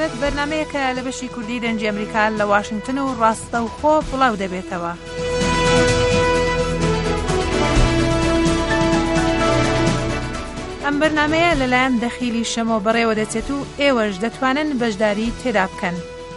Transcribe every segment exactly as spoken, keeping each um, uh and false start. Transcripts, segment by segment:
ڕۆژێک بەرنامەیەکە لە بەشی کوردی دەنجی ئەمریکا لە واشنگتن و ڕاستە و خۆ بڵاو دەبێتەوە. ئەم بەرنامەیە لەلایەن دەخیلی شەمۆ بەڕێوە دەچێت و ئێوەش دەتوانن بەشداری تێدا بکەن.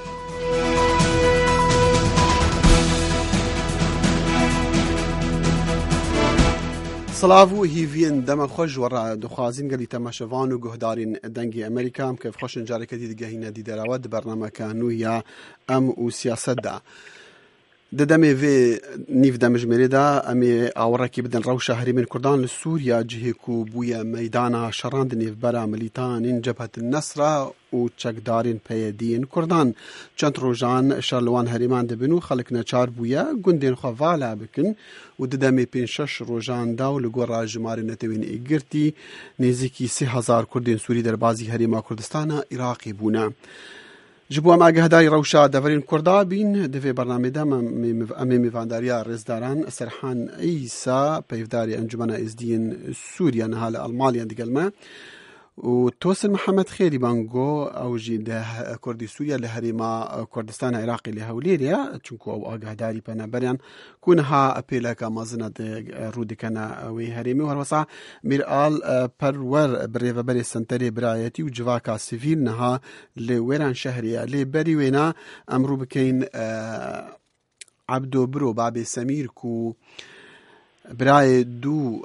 سلااو و هیڤین دەمە خۆش وەڕا دخوازین گەلی تەماشەوان و گوهدارین دەنگی ئەمریکام کە خۆشن جارێکەتی دگەهینە دیدەرەوە بەرنامەکە نوویە ئەم و سیاسەتدا دەدەمێ vê nîv demijmêrê de em ê awrekî bidin rewşa herêmên Kurdan li Sûriya cihê ku bûye meydana şeran di nêvbera milîtanên Cebhetin Nesra û çekdarên peyediyên Kurdan. Çend rojan şer li wan herêman dibin û xelek neçar bûye gundên xwe vala bikin û di demê pênc şeş rojan da û li gora jimarê netewên êgirtî nêzîkî sê hezar Kurdên Sûrî derbasî Herêma Kurdistana Iraqê bûne. Ji bo em agahdarî rewşa deverên Kurda bîn di vê bernamê de em ê mêvandariya rêzdaran Serhan İsa peyvdarê Encumena Êzdiyên Sûriya niha li Almanyayê digel me û Tosin Mihemed Xêrî bango ew jî di Kurdî Sûriya li Herêma Kurdistana Iraqê li Hewlêrê ye çunku ew agahdarî peneberiyan ku niha pêleka mezin de rû dikene wê herêmê werwesa Mîral Perwer bi rêveberê Senterê Birayetî û civaka sivîl niha li wêran şehrê ye. Lê berî wêne em rû bikeyên Ebdo Biro babê Semîr ku birayê dû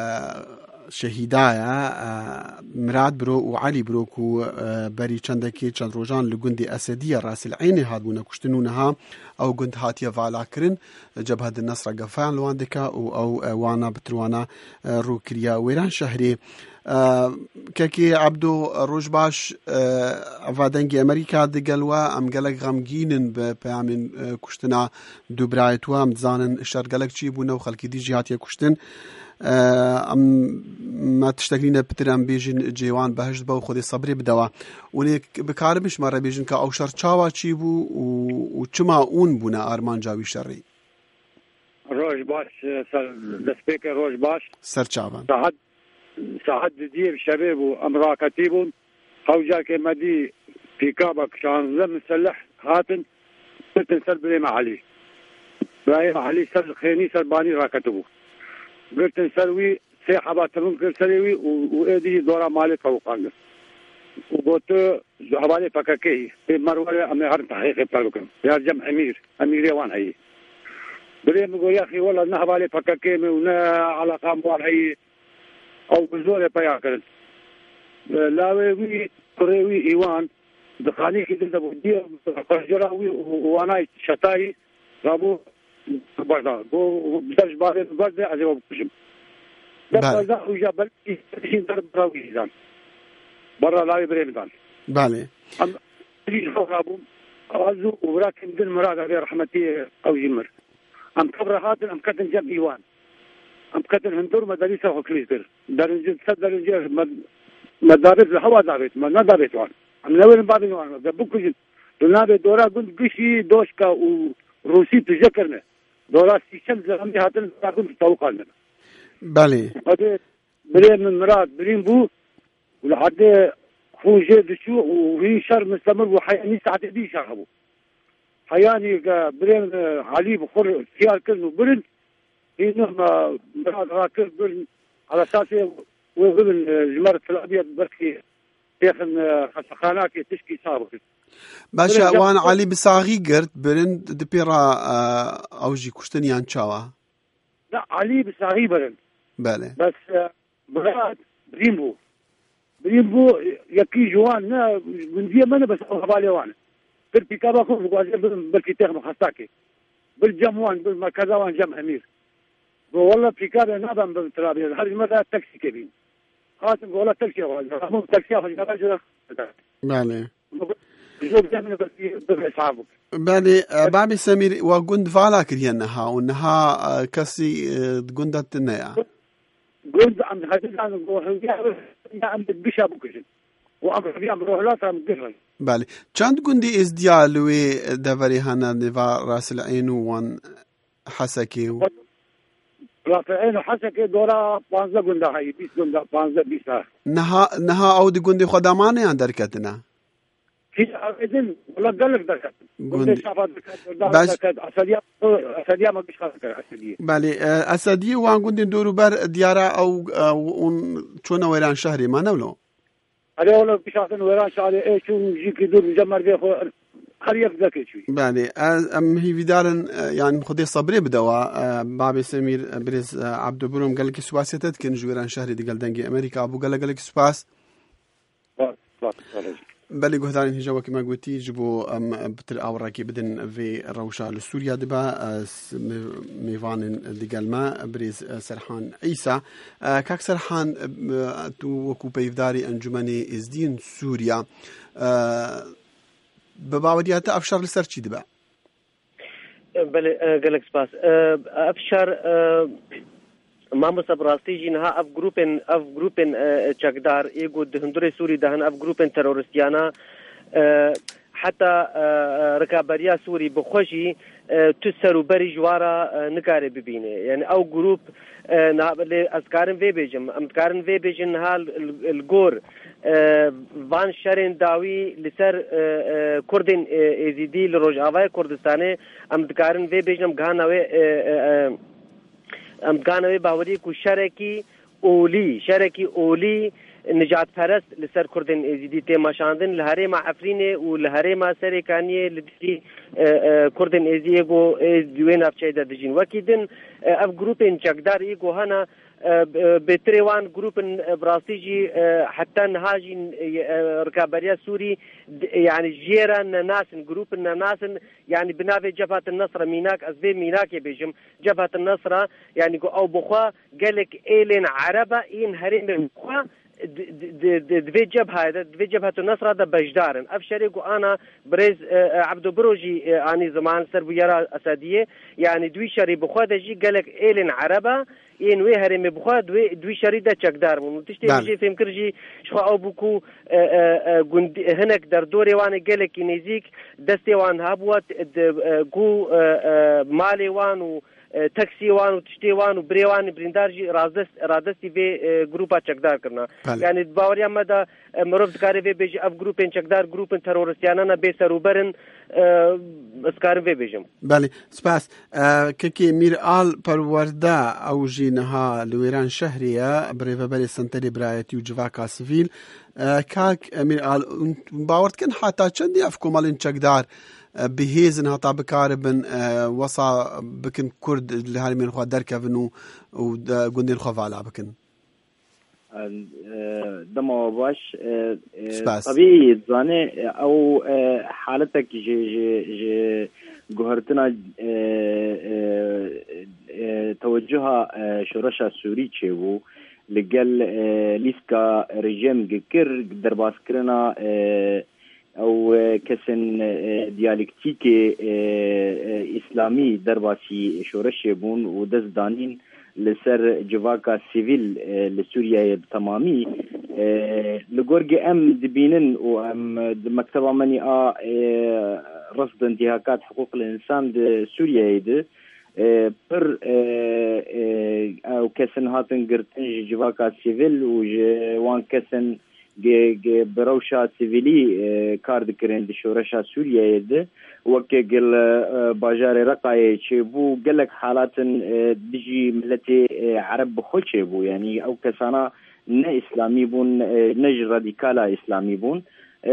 şehîdaya Mirad Biro û Elî Biro ku berî çendekê çend rojan li gundê Esediya Rasil Eynê hatbûne kuştin û niha ew gund hatiye valakirin Cebhetin Nesra gefeyan li wan dike û ew wana bi tirwana rûkiriya wêran şehrê. Kekê Ebdo roj baş eva dengê Amerîka digel we em gelek xemgînin bi peyamên kuştina du birayê wan em dizanin şer gelek çî bûne û xelkî dî jî hatiye kuştin. em me tiştekî pitir em bêjin cêwan behişt be û Xwedê sebrê bidewe û lê bikarim me re bêjin ka ew şer çawa çî bû û çima ûn bûne armanca wî şerê. Roj baş destpêkê roj baş ser çavan saet saet didiyê şevê bû em raketî bûn hewcakê me dî pîkabek şanze miselleh hatin bitin ser birêma Elî birayê Elî ser xênî serbanî raketibû girtin ser wî sê heba tirûn kir serê wî û êdî dora malê tewqan kir û gotu ji hevalê P K K'yê pê merwere em ê herin tehqîqê per bikin ya cem emîr emîrê wan heyî birê min got yaxî wela ne hevalê P K K'ê me û ne eleqa me wan heyî ew bi zorê peya kirin lawê wî kurê wî îwan di xanîkî din de bû diye xwecira wî û wanayê şetayî rabû barda go der ji barê berde ez ê bikuşim berda ûja belkî dişîn der birawî dan bara lavê birê bidan balê em rabûm azû û birakên din mirad erê rehmetî ew jî mir em kevre hatin em ketin cem îwan em ketin hindur me derî ser xwe kilîz kir derincî ser derincî me dabêt li hewa dabêt me nedabêt wan em newêrin babên wan de bikujin li navê dora gund gişî doşka û Rusî tije kirine dora sîçem zemî hatin gund tewqan min balê Hadi birê min mirad birîn bû û li herdê xûjê diçû û wî şer mistemir bû heyanî saetê dî şer hebû heyanî birê min Elî bi xwe xiyar kirin û birin hîn mirad rakir birin ala esasê wê bibin ji me re tilabiya berkî têxin xestexanakê tişkî sa bikin Başa wan Elî bi saxî girt birin di pêra ew jî kuştiniyan çawa ne Elî bi saxî birin belê bes mirad birîn bû birîn bû yekî ji wan ne gundiye me ne bes ew hevalê wan bir pîkaba xwe dixwaze birin belkî têxin xestakê bir cem wan bir merkeza wan cem emîr go wela pîkabê nabem bin tirabê her ji me re teksîkê bîn hatin go wela teksî xwe teksîya xwe jî belê belê babê Semîr wa gund vala kiriye niha û niha kesî gunda te neya gund em hedidan go hewdiya em bişa bikujin û em hevdiyan bi rohlat em girin belê çend gundê êzdiya li wê deverê hene nêva Rasil Eyn û wan Hesekê û Rasil Eyn û Hesekê dora panze gunda heyî bîst gunda panze bîst niha niha ew di gundê xwe damaniyan derketine في إذن والله قال لك ذكر گوندی باش أسدية أسدية ما بيش خالك أسدية بله أسدية وان گوندی دورو بر دیارا او اون چون ویران شهری ما نولو هذا والله بيشاطن ويران شعري إيه شو يجيك يدور يجمر بيخو خريف ذكي شوي بله ام هي فيدارن يعني خدي صبري بدوا بابي سمير بريز عبدو بروم قال لك سواسيتت كن جويران شهري دي قال دنجي امريكا ابو قال لك سواس بله گهدارین هجا وکی ما گویی جبو بتر آوراکی بدن في روشا لسوريا دبا میوان دیگل ما بريز سرحان عيسى كاك سرحان تو وكو بيفداري انجمني ازدين سوريا بباوديات افشار لسر چی دبا بله گلک سپاس افشار ما مصبراستی جنها اف گروپن اف گروپن چقدار ایگو دهندره سوری دهن اف گروپن تروریستیانا حتى ركابريا سوري بخوشي تسرو بري جوارا نكاري ببينه يعني او جروب نابل اسكارن في بيجم امكارن في بيجن هال الجور فان شرين داوي لسر كردين ازيدي لروجاوي كردستاني امكارن في بيجم غاناوي امكانوي باوري كو شركي اولي شركي اولي نجات پرست لسر کردن ازیدی تیما شاندن لهره ما عفرینه و لهره ما سرکانیه لدی کردن ازیه گو دوین افچه در دجین وکیدن اف گروپین چکدار ایگو هانا بتريوان جروب براسيجي حتى نهاجي ركابريا سوري يعني جيران ناس جروب ناس يعني بنافي جبهة النصر ميناك أزبي ميناك يبيجم جبهة النصر يعني أو بخوا قالك إيلين عربة إن هرين بخوا دفي جبهة دفي جبهة النصر هذا بجدارن أفشري أنا بريز عبدو بروجي أني زمان سربيارا أسادية يعني دوي شري بخوا دجي قالك إيلين عربة این وی هرم بخواد دوی دوی شریده چقدار مون تشتی میشه فهم کرجی شو او بکو گند هنک در دوری وان گله کی نزیک دستی وان هبوت گو مالی وان و تاکسی وان و تشتی وان و بریوان بریندارجی رازدست رازدستی به گروپا چقدار کرنا یعنی باوریا مدا مرد کاری به بیج اف گروپن چقدار گروپن تروریستیانا به سروبرن اسکار به بیجم بله سپاس که میر آل پرورده او جینها لویران شهریه برای بری سنتری برایتی و جواکا سیویل کاک میر آل باورد کن حتی چندی افکو مالین چقدار بهيزن هتا بكاربن وصا بكن كرد اللي هالي من خوا دركبن و وقندين خفالا بكن دمو باش طبيعي زاني او حالتك جي جي جي جوهرتنا توجهها شرشا سوري تشيبو لقال ليسكا ريجيم كر درباس كرنا او كسن ديالكتيك اسلامي درباسي شورش بون و دزدانين لسر جواكا سيفيل لسوريا بتمامي لغورج ام دبينن و ام مكتبه مني ا رصد انتهاكات حقوق الانسان سوريا يد بر او كسن هاتن قرتن جواكا سيفيل و وان كسن بروشا سيفيلي كارد كرين دي شورشا سوريا يد وكي قل باجاري رقاي تشيبو قال لك حالات بيجي ملتي عرب بخو تشيبو يعني او كسانا نا اسلامي بون نج راديكالا اسلامي بون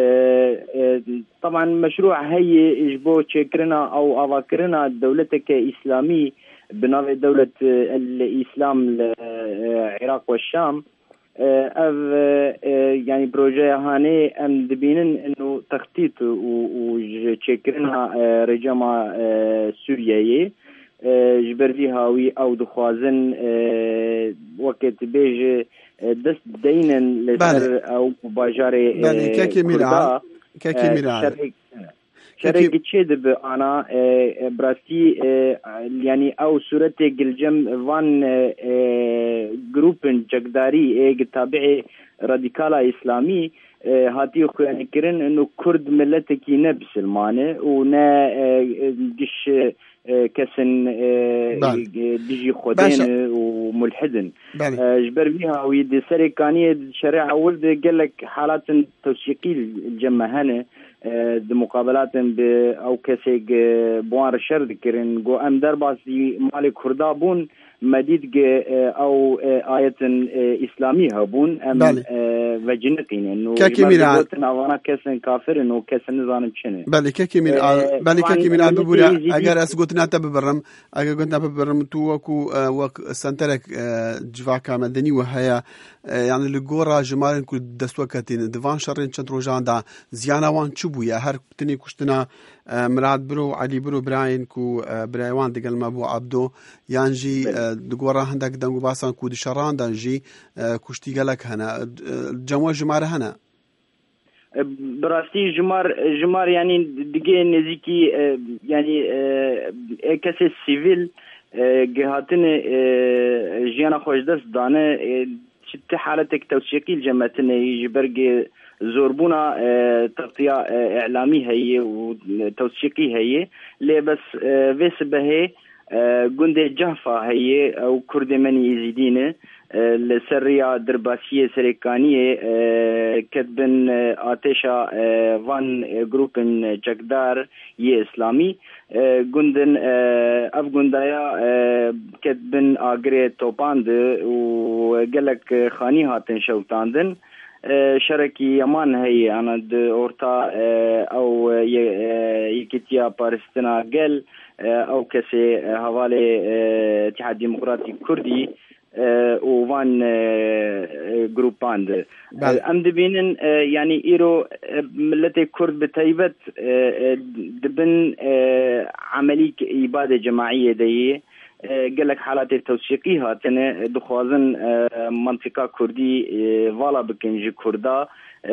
طبعا مشروع هي اجبو تشكرنا او اواكرنا دولتك اسلامي بناء دولة الاسلام العراق والشام اف يعني بروجي هاني ام دبينن انه تخطيط وشكرنا رجما سوريا جبر فيها وي او دخوازن وقت بيج دست دينن لسر او باجاري بله كاكي ميرا كاكي ميرا شركة شدب أنا براستي يعني أو صورة الجم فان جروبن جقداري تابعي راديكالا إسلامي هاتي خو يعني كرن إنه كرد ملتكي نفس المانع ونا جش كسن بيجي خدين وملحدن جبر بيها ويد سري كانية شريعة ولد قال لك حالات توثيقي الجمة هنا د مقابلاتن به او کسی بوان شر دکرن گو ام در باسی مال کردا بون مدید او آیت اسلامی هبون ام و جنقین انه جماعت نوانا کسن کافر انه کسن نزانم چنه بله که میرال بله که میرال ببوره اگر از گوت نتا ببرم اگر گوت نتا ببرم تو وکو وک سنترک جواکا مدنی و هيا يعني لگورا جمارن کو دستوکتین دوان شرین چند روزان دا زیانوان چوبویا هر تنی کشتنا مراد برو علي برو براين كو برايوان دقل ما بو عبدو يانجي دقورا هندك دنگو باسان كو دشاران دانجي كشتي قالك هنا جموع جمار هنا براستي جمار جمار يعني دقي نزيكي يعني كسي سيفيل جهاتن جيانا خوش دست دانه شت حالتك توشيكي الجماعتنا يجبرق زوربونا تغطية إعلامي هي وتوثيقي هي ليه بس بس به جندي جهفة هي أو كردماني يزيدين لسرية درباسية سريكانية كتبن آتشا وان جروبن جكدار يه إسلامي جندن أف جندايا كتبن آجري توباند وقالك خاني هاتن شوتاندن شركي يمان هي أنا دورتا أو يكتيا بارستنا قل أو كسي حوالي اتحاد ديمقراطي كردي ووان جروباند أم دبينن يعني إيرو ملتي كرد بتايبت دبن عملية إبادة جماعية دي قال لك حالات التوثيقي هاتنا دخوازن منطقة كردي والا بكنجي كردا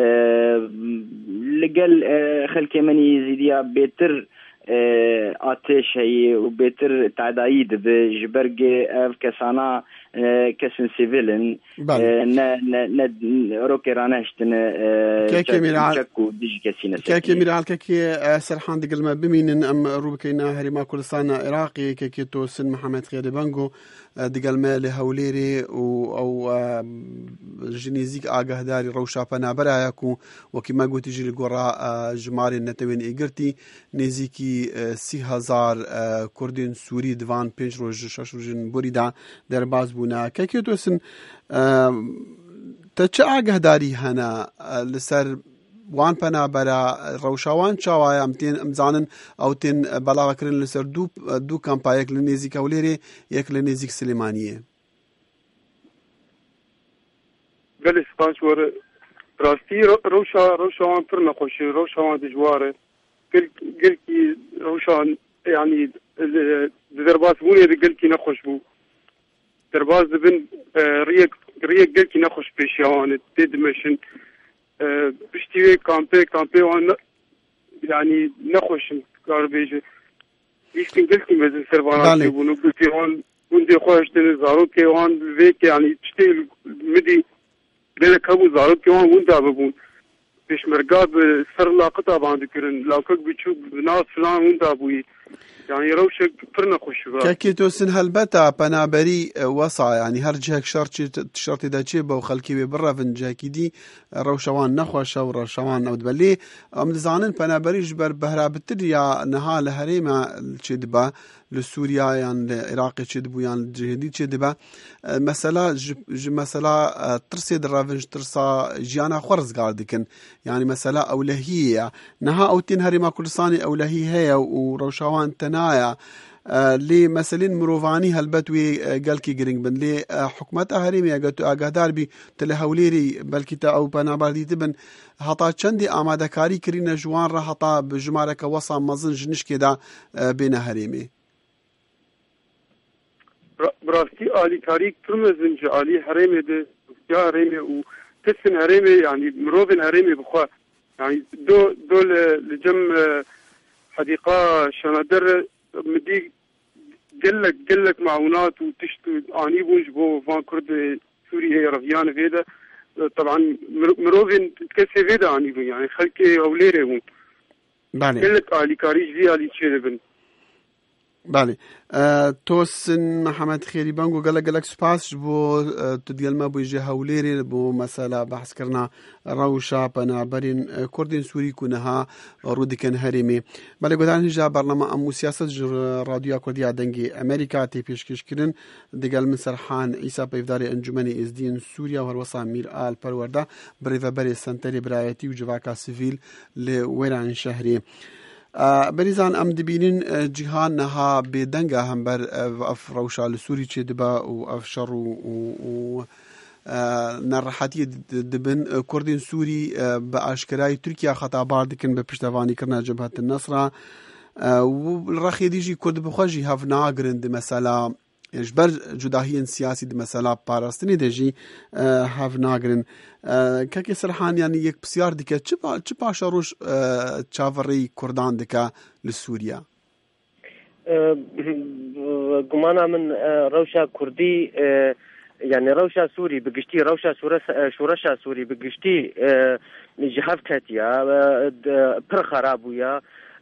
لقال خلك مني يزيديا بيتر آتش هي وبيتر تعدايد بجبرق اف كسانا كسن سيفيلن نا نا روكي راناشتن كاكي ميرال كاكي ميرال كاكي سرحان دقل ما بمين ام روبكينا هري ما كل سنة عراقي كاكي تو سن محمد خيري بانجو دقل ما لهوليري او جنيزيك آقه داري روشا پنا برايكو وكما قلت يجي لقراء جماري النتوين ايقرتي نزيكي سی هزار کردین سوری دوان پنج روز شش روزن بریدا در باز بونا که که توسن تا چه آگه داری هنا لسر وان پنا برا روشاوان چاوای امتین امزانن او تین بلاغ کرن لسر دو دو کمپایک لنزیک اولیری یک لنزیک سلیمانیه گلی سپاس ور راستی روشا روشاوان پر نخوشی روشاوان دجواره قل كي روشان يعني درباس بوني قل كي نخش بو درباس بن ريك ريك قل كي نخش بيشيوان تدمشن بشتي كامبي كامبي وان يعني نخش كاربيج يمكن قل كي مزن سربانات بونو قلتي وان وندي خوش تنزارو كي وان فيك يعني تشتي مدي بينك ابو زارو كي وان وندا ببون پیش مرگاد به سر لاقطه باندې کړن لاوکک بچو ناس فلان وندا بوي يعني روشك فرنا خوشوا كاكي توسن هلبتا بنابري وصا يعني هر جهك شرط شرط دا چه بو خلكي برا فن جهكي دي روشوان نخوش او روشوان او دبلي ام زانن بنابري جبر بهرا بتريا نها لهريما چدبا لسوريا يعني العراق چدبو يعني الجهدي چدبا مثلا مثلا ترسي درافنج ترسا جيانا خرز قاردكن يعني مثلا اولهيه نها او تنهري كل صاني اولهيه هي وروشوان تنايا لي مثلين مروفاني هلبتوي قالكي جرينج بن لي حكومات هريمي قالتو اقدار بي تلهوليري بلكي تا او بنابردي تبن هطا چندي آماده كاري كرينا جوان را هطا بجمارك وصا مزن جنش كدا بين هريمي براستي آلي كاري كرمزن آلي هريمي ده يا هريمي وتسن هريمي يعني مروفن هريمي بخوا يعني دو دول لجم حديقة شنادر مدي قلك قلك معونات وتشتو اني بونج بو فان كرد سوريا رفيان فيدا طبعا مروفين تكسي فيدا اني بون يعني خلكي اوليري بون بله قلك الي كاريج دي الي تشيربن بله توسن محمد خيري بانگو گله گلک سپاس بو تدیل ما بوجه هوليري بو مسألة بحث کرنا روشا بنابرين كردين سوري كونها رودكن هرمي بله گدان هجا برنامه امو سیاست رادیو کردی دنگی امریکا تی پیشکش کرن دگل من سرحان عیسی پیفداری انجمن ازدین سوریا و هروسا میر آل پرورده بریو بری سنتری برایتی و جواکا سیویل لویران شهری بریزان ام دبینین جهان نها بدنگا هم بر اف روشا لسوري چه دبا و اف شر و نرحتی دبن کردین سوری با اشکرای ترکیا خطابار دکن به پشتوانی کرنا جبهه النصره و الرخي ديجي كرد بخوجي هاف ناغرند مثلا جبر جداهين سياسي دي مثلا باراستني ديجي هاف ناغرن كاكي سرحان يعني يك بسيار ديكا چپا چپا شروش چاوري كردان ديكا لسوريا گمانا من روشا كردي يعني روشا سوري بقشتي روشا شورشا سوري بقشتي جهاف كاتيا پر خرابويا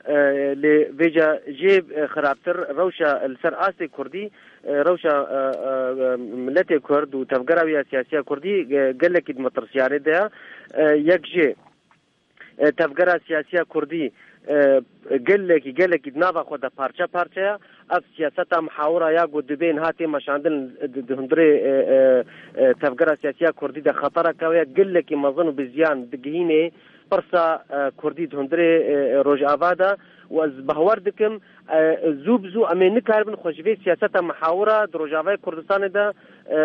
لفيجا جيب خرابتر روشا السر آسي كردي روشا ملتي كرد وتفقراوية سياسية كردي قال لك مطرسياري ده يكجي تفقرا سياسية كردي قال لك قال لك نافا خدا بارشا بارشا اف سياسة محاورة يا قد بين هاتي مشاندن دهندري تفقرا سياسية كردي ده خطرة كويا قال لك مظن بزيان دقهيني برسا كردي دهندري روج آبادا و بهوار دکم زوب زو امین نکاربن خوشوی سیاست محاوره دروجاوی کردستان ده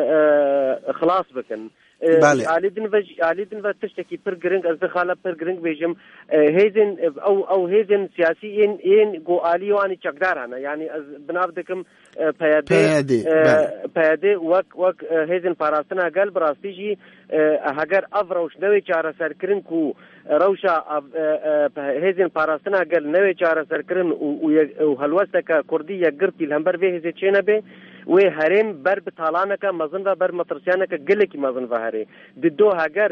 خلاص بکن. بله. علی دن و علی دن و تشتکی پر گرنگ از دخاله پر گرنگ بیشم هیزن او او هیزن سیاسی این این گو علی وانی چقدر هنه یعنی از بناب دکم پیاده پیاده وق وق هیزن پاراستنا قلب براستیجی هگر افروش نوی چاره سر کرن کو روشا هیزن پاراستنا قل نوی چاره سر کرن و هلوستک کردی یگرتی لهمبر به هیزه چینه به و هرم بر بطالانك مزن و بر مطرسيانك قلك مزن و هري ددو هاگر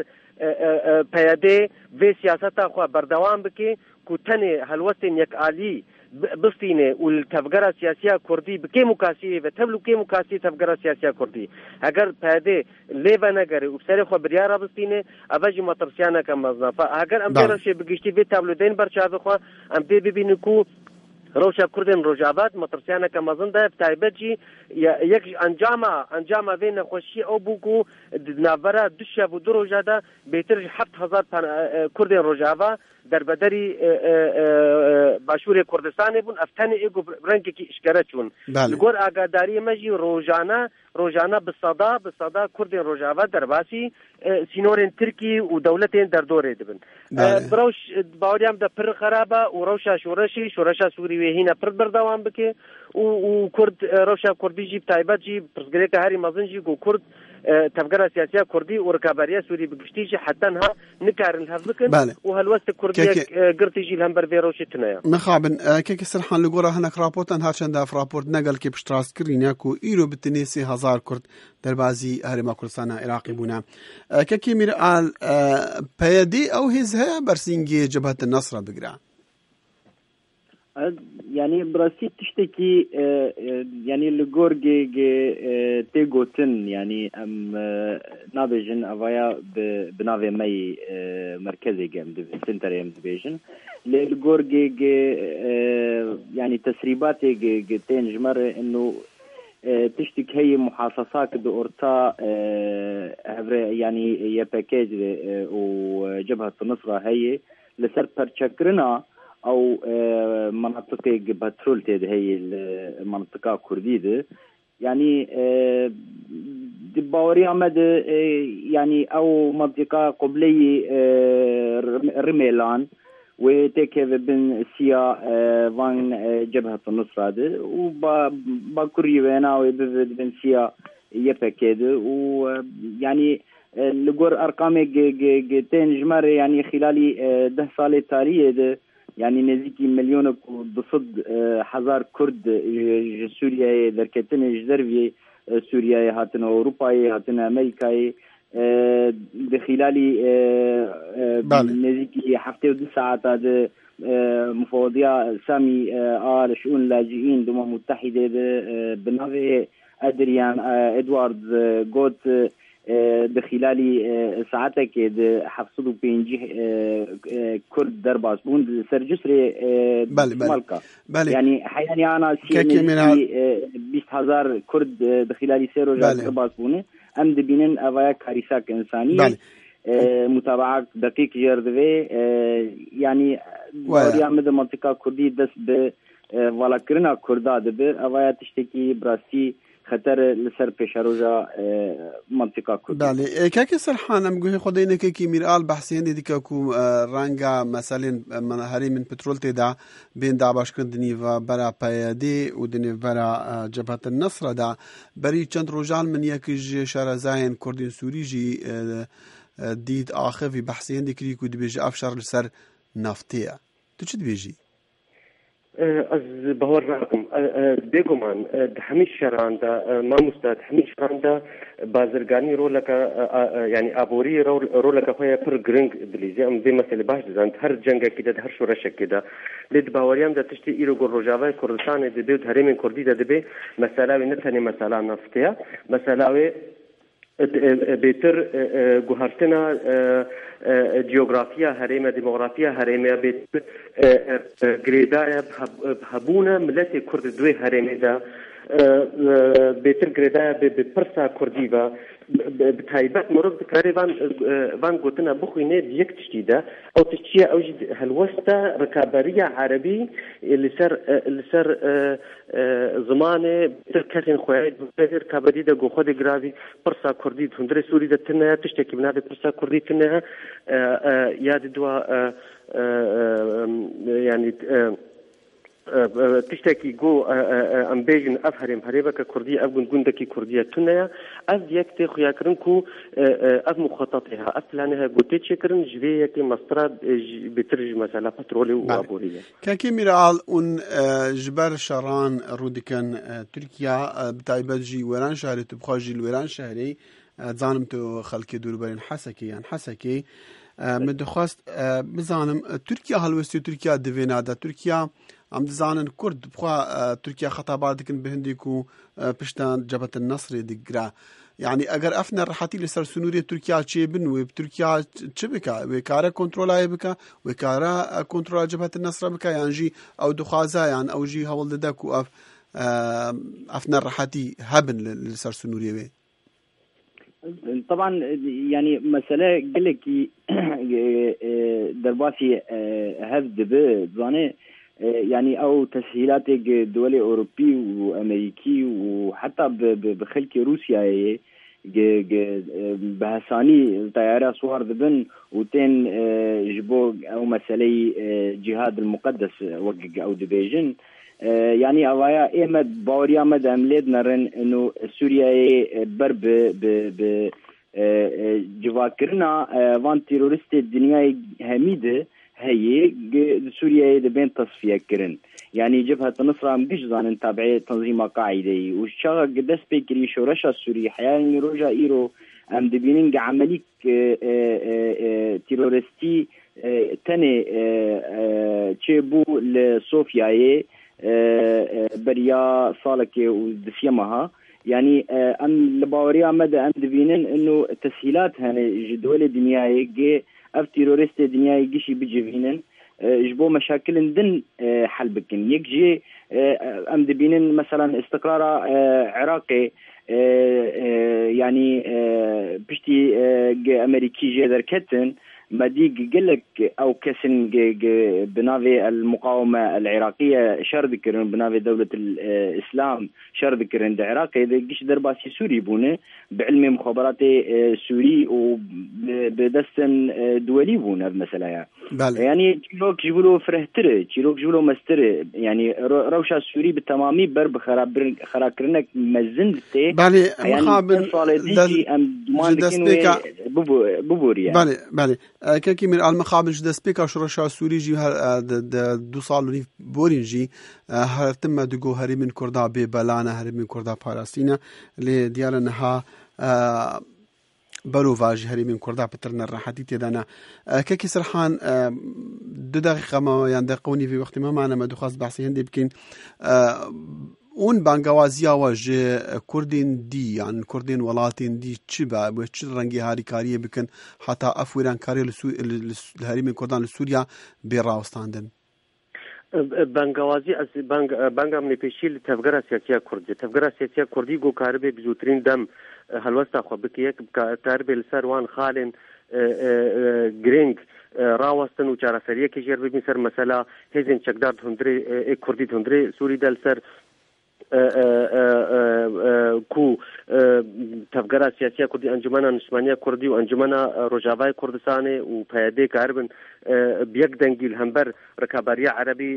پیاده و سیاست خو بردوام بکی کو تنه هلوستن یک عالی بستینه و تفقرا سیاسیه کردی بکی مکاسی و تبلو کی مکاسی تفقرا سیاسیه کردی اگر پیاده لیو نگره و سر خو بریارا بستینه اوج مطرسيانك مزن فاگر ام برش بگشتی به تبلو دین برچاو خو ام بی ببینو کو روشا كردن روجابات مطرسيانا كمازن ده تايبتجي يك انجاما انجاما بين خوشي او بوكو نافرا دشا بو روجا ده بيتر سبعة آلاف كردن روجابا در بدري باشور كردستان بون افتاني ايغو رنگي كي اشكرچون لگور اگاداري مجي روجانا روجانا بالصدا بالصدا كردن روجابا درباسي سينورين تركي ودولتين در دوره دبن بروش باوريام ده پر خرابه وروشا شورشي شورشا سوري هنا پر بردوام بكي و كرد روشا كردي جيب تايبات جيب برزگريك هاري مازن جي جو كرد تفقرا سياسية كردي وركاباريا سوري بقشتيجي حتى انها نكارن الهفبكن وهالوست كردية قرتي جي الهمبر فيروشي تنايا مخابن كيك سرحان لقورا هناك رابورتان هارشان داف رابورت نقل كي بشتراس كرينياكو إيرو بالتنيسي هزار كرد دربازي هرما كردستانا عراقي بونا كيكي ميرقال بيادي أو هزها برسينجي جبهة النصرة بقرا يعني براسي تشتكي يعني لغورجي تيغوتن يعني ام نابجن افايا بنافي ماي مركزي جيم سنتر ام ديفيجن لغورجي يعني تسريباتي تنجمر انه تشتكي هي محاصصات دورتا يعني يا باكيج وجبهة النصرة هي لسر برشكرنا او مناطق بترول تيد هي المنطقه كرديه يعني دباوري عمد يعني او منطقه قبلي رميلان وتكيف بن سيا فان جبهه النصره ده وباكوري وينا وبن سيا يبكد ويعني لغور ارقام تنجمر يعني خلال ده سال تاريخ ده يعني نزيكي مليون بصد حزار كرد سوريا دركتن جزرفي سوريا هاتن أوروبا هاتن أمريكا بخلال نزيكي حفتة ودي ساعات هذا مفوضية سامي آل شؤون اللاجئين الأمم المتحدة بنافي أدريان إدوارد جوت بخلال ساعتك حفصدوا بينجي كرد درباس بون سرجسري مالكا يعني حياني أنا سيني بيست هزار كرد بخلال سيرو درباس بونه أم دبينن أوايا كاريساك إنسانية متابعة دقيق جردوي يعني باوريا مد منطقة كردي دس ب والا كرنا كردا دبر أوايا تشتكي براسي خطر لسر پیشروجا منطقه کرد. بله که سرحان ام گوه خدای نه کی میرال بحثین دی که کو رنگا مثلا من هری من پترول تدا بین دابش کندنی و برا پیادی و دنی برا جبهه النصر دا بری چند روزال من یک شرزاین کردین سوری جی دید آخر في بحثين دي كو دبيجي افشار لسر نفتيه تو چه دبيجي از بهور رقم بگمان دحمیش شراندا ما مستعد حمیش شراندا بازرگانی رولك يعني ابوري رولك خويا بر جرينج بليزي ام دي مساله باش زانت هر جنگه كده هر شورشه كده لد باوريام دا تشتي ايرو روجاوي كردستان دي بيد هرمين كردي دا دي مساله نتني مساله نفتيه مساله بيتر جوهرتنا جغرافيا هرمه ديموغرافيا هرمه بيتر جريدا بهبونه ملتي كرد دوي هرمه دا بيتر جريدا ببرسا كرديفا بتايبات مرض كاريفان فان قلتنا بخوينه ديك تشتيدا او تشتيه او هالوسطة ركابرية عربي اللي سر اللي سر زمانه تركتين خويد بيتر كابرية دا جو خود جرافي برسا كردي هندري سوري دا تنها تشتكي من هذا برسا كردي تنها ياد دوا يعني تشتكي جو امبيجن افهرم هريبك كرديه ابن جندكي كرديه تنيا از يكتي خياكرنكو از مخططها افلانها قلت شكرن جويك مسترد بترجم مثلا بترولي وابوريه كاكي ميرال اون جبر شران رودكن تركيا بتايبجي وران شهري تبخاجي الوران شهري زانمتو خلكي دوربرين حسكي يعني حسكي مدخواست بزانم تركيا هلوستي تركيا دفينادا تركيا ام دزانن كرد بخوا تركيا خطابات دكن بهنديكو بشتان جبهة النصر دقرا يعني اگر افنا رحاتي لسر سنورية تركيا چه بن و تركيا چه بكا وكارا كنترولا بكا وكارا كنترولا جبهة النصر بكا يعني جي او دخوازا يعني او جي هول دداكو اف افنا رحاتي هبن لسر سنورية بي طبعا يعني مسألة قلكي درباسي هفد بزاني يعني او تسهيلات دولي اوروبي وامريكي وحتى بخلك روسيا بهساني طيارة صور ذبن وتين جبو او مسألة جهاد المقدس وقق او دبيجن يعني اوايا ايمد باوريا مد امليد نرن انه سوريا برب ب جواكرنا وان تيرورست الدنيا هميده هي سوريا دبين تصفيه كرن يعني جبهه النصر ام جزان تابعه تنظيم قاعده والشغل قدس بكري شورشا السوري حيان روجا ايرو ام دبينين عمليك تيرورستي تاني تشيبو لصوفيا بريا صالك ودفيمها يعني ام لباوريا مدى ام دبينين انه تسهيلات هنا جدول الدنيا اف تيرورست الدنيا يجيشي بجيفينن جبو مشاكل دن حل بكن يجي ام دبينين مثلا استقرار عراقي يعني بشتي امريكي جي دركتن ما ديك قلك او كسن بنافي المقاومه العراقيه شرد كرن بنافي دوله الاسلام شرد كرن العراق اذا جيش درباسي سوري بونه بعلم مخابرات سوري وبدستن دولي بونه مثلا يعني, يعني تشيلوك جيبولو فرهتره تشيلوك جيبولو مستره يعني روشا سوري بالتمامي برب خراب خراب كرنك مزنتي بالي مخابل دي ام دمانكين ببوريا بالي بالي كاكي من المقابل جدا سبيكا شرشا سوري جي دو سال ونيف بورين جي هر تم دقو هري من كردا ببلانا هري من كردا باراسينا اللي ديالنها بەرەو ڤاژی هەرێمی کوردا پترنە ڕاحەتی تێدانا کەکی سرحان دو دقیقەمەوە یان دقەونی وی وەختی مەمانەمە دخواست باسی هەندێ بکەین اون بانگوازیاوە ژێ کوردین دی یان کوردین وڵاتین دی چی بە بۆ چ ڕەنگی هاریکاریە بکەن هەتا ئەف وێرانکاری لە هەرێمی کوردان لە سووریا بێڕاوەستاندن بانگوازی از بانگ بانگام نپیشی تفگرا سیاسی کردی تفگرا سیاسی کردی گو کاربه بزودترین دم هلوستا خو بک یک کاربه لسر وان خالن گرینگ راوستن و چارەسەریە کە ژێر ببین سەر مەسەلا هێزن چەکدار هەندرێ کوردی هەندرێ سووری دەل سەر کو تفگرا سیاسی کردی ئەنجومەنە نیشتیمانیە کوردی و ئەنجومەنە ڕۆژاوای کوردستانê و پەیادێ کاربن بەیەک دەنگی هەمبەر ڕکابەریە عەرەبی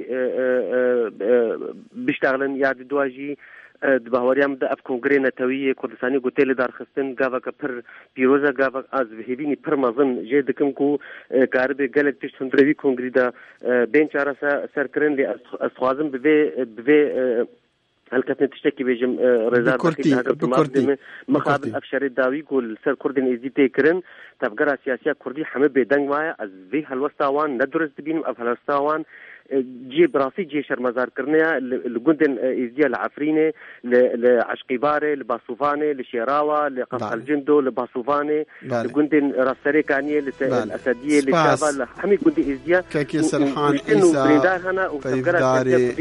بشتاغلن یادی دواژی باوەریان بدە ئەف کۆنگرێ نەتەویی کوردستانی گوتێ لە دارخستن گاڤەکە پڕ پیرۆزە گاڤە ئاز هێبینی پڕ مەزن ژێ دکم و کاربێ گەلێک تشت هەندرەوی کۆنگریدا بێن چارە سەرکردن لێ ئەسخوازم ببێ ببێ هەلکەتنە تشتێکی بێژم ڕێزا مخابن ئەفشەرێ داوی و لەسەر کوردین ئێزی تێکردن تەفگەرا سیاسیە کوردی هەمە بێدەنگ وایە ئەس vê هەلوەستاوان نەدروست دبینم ئەف هەلوەستاوان جي براسي جي شرمزار كرنيا لجندن إزديا العفريني لعشقيباري لباسوفاني لشيراوة لقفل الجندو لباسوفاني لجندن راسري كانية الأسدية لشابا حمي جندي إزديا كاكي سرحان إيسا طيفداري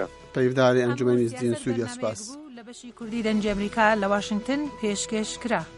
طيفداري أنجمن إزدين سوريا سباس لبشي كردي دنج أمريكا لواشنطن بيشكش كرا